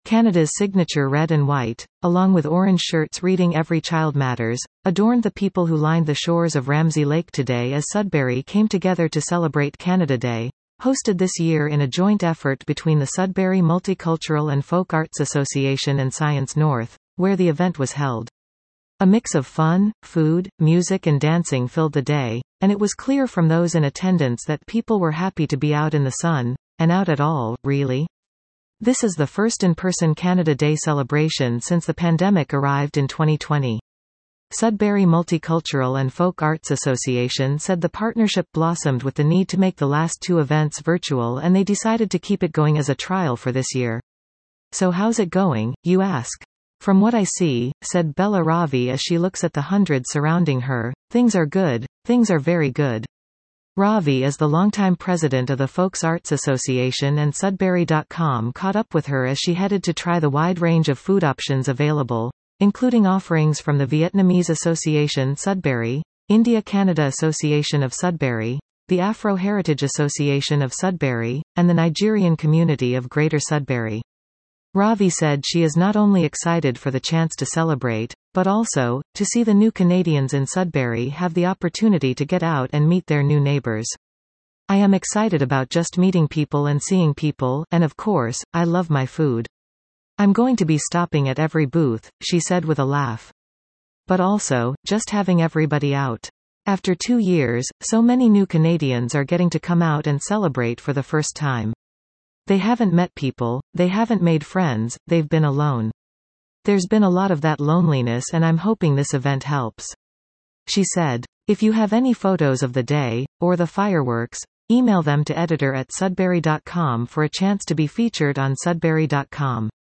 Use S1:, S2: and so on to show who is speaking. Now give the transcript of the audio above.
S1: Canada's signature red and white, along with orange shirts reading Every Child Matters, adorned the people who lined the shores of Ramsay Lake today as Sudbury came together to celebrate Canada Day, hosted this year in a joint effort between the Sudbury Multicultural and Folk Arts Association and Science North, where the event was held. A mix of fun, food, music and dancing filled the day, and it was clear from those in attendance that people were happy to be out in the sun, and out at all, really. This is the first in-person Canada Day celebration since the pandemic arrived in 2020. Sudbury Multicultural and Folk Arts Association said the partnership blossomed with the need to make the last two events virtual, and they decided to keep it going as a trial for this year. So how's it going, you ask? From what I see, said Bella Ravi as she looks at the hundreds surrounding her, things are good, things are very good. Ravi is the longtime president of the Folks Arts Association, and Sudbury.com caught up with her as she headed to try the wide range of food options available, including offerings from the Vietnamese Association Sudbury, India-Canada Association of Sudbury, the Afro-Heritage Association of Sudbury, and the Nigerian community of Greater Sudbury. Ravi said she is not only excited for the chance to celebrate, but also, to see the new Canadians in Sudbury have the opportunity to get out and meet their new neighbors. I am excited about just meeting people and seeing people, and of course, I love my food. I'm going to be stopping at every booth, she said with a laugh. But also, just having everybody out. After 2 years, so many new Canadians are getting to come out and celebrate for the first time. They haven't met people, they haven't made friends, they've been alone. There's been a lot of that loneliness, and I'm hoping this event helps. She said. If you have any photos of the day, or the fireworks, email them to editor@sudbury.com for a chance to be featured on Sudbury.com.